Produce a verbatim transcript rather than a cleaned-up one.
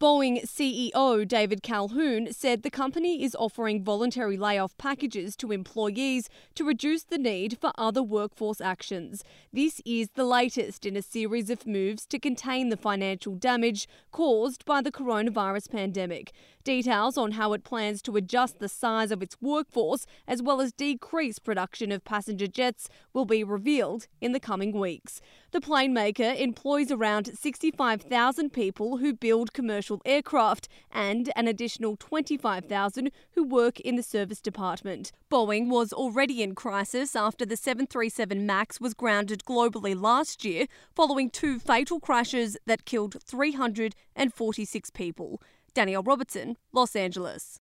Boeing C E O David Calhoun said the company is offering voluntary layoff packages to employees to reduce the need for other workforce actions. This is the latest in a series of moves to contain the financial damage caused by the coronavirus pandemic. Details on how it plans to adjust the size of its workforce as well as decrease production of passenger jets will be revealed in the coming weeks. The plane maker employs around sixty-five thousand people who build commercial aircraft and an additional twenty-five thousand who work in the service department. Boeing was already in crisis after the seven thirty-seven MAX was grounded globally last year following two fatal crashes that killed three hundred forty-six people. Danielle Robertson, Los Angeles.